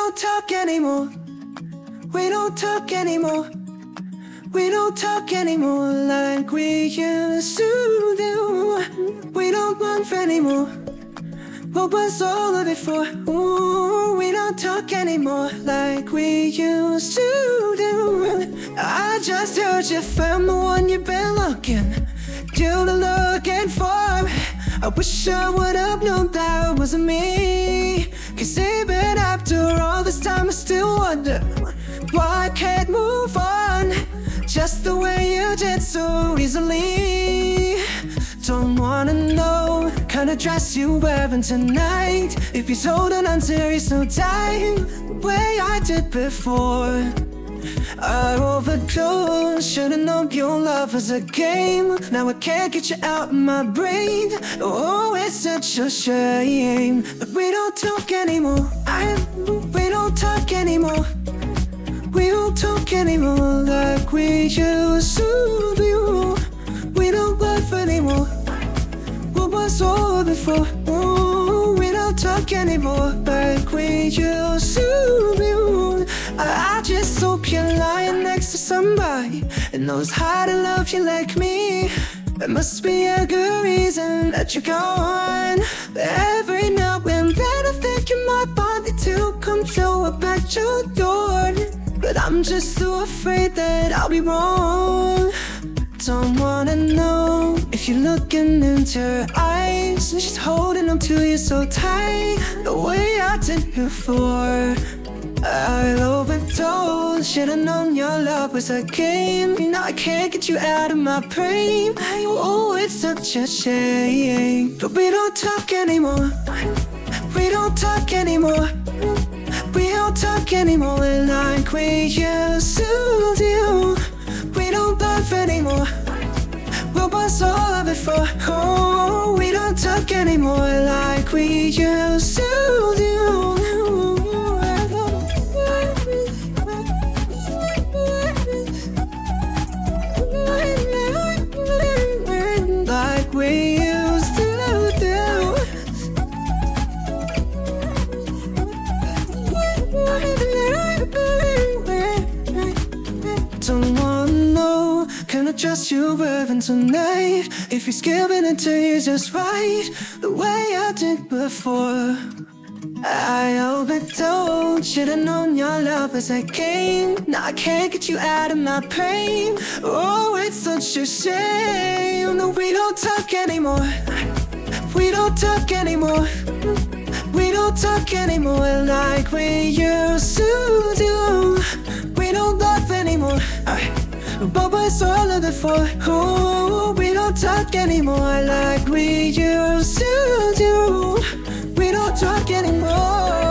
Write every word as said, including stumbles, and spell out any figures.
don't talk anymore. We don't talk anymore. We don't talk anymore like we used to do. We don't want anymore. What was all of it for? Ooh, we don't talk anymore like we used to do. I just heard you found the one you've been looking, you've been looking for. I wish I would've known that wasn't me. Cause even after all this time I still wonder why I can't move on just the way you did so easily. Don't wanna know kind of dress you wearing tonight, if he's holding on to you so tight the way I did before. I overdosed, should've known your love was a game. Now I can't get you out of my brain. Oh, it's such a shame. But we don't talk anymore. I, we don't talk anymore. We don't talk anymore like we used to do. We don't laugh anymore. What was all before? Ooh, we don't talk anymore like we used to do. I, I just hope you're lying next to somebody that knows how to love you like me. There must be a good reason that you're gone. But every now and then I think you might want it to come through about your door. But I'm just too afraid that I'll be wrong. Don't wanna know if you're looking into her eyes and she's holding on to you so tight the way I did before. I overdosed, should've known your love was a game. Now I can't get you out of my brain. Oh, it's such a shame. But we don't talk anymore. We don't talk anymore. We don't talk anymore like we used to do. We don't laugh anymore. What was all of it for? Oh, we don't talk anymore like we used to do. Like we used to do. Don't wanna know can I trust you wearing tonight, if he's giving it to you just right the way I did before. I overdosed, should've known your love was a game. Now I can't get you out of my brain. Oh, it's such a shame that we don't talk anymore. We don't talk anymore. We don't talk anymore like we used to do. We don't laugh anymore. What was all of it for? Oh, we don't talk anymore like we used to do. We don't talk anymore.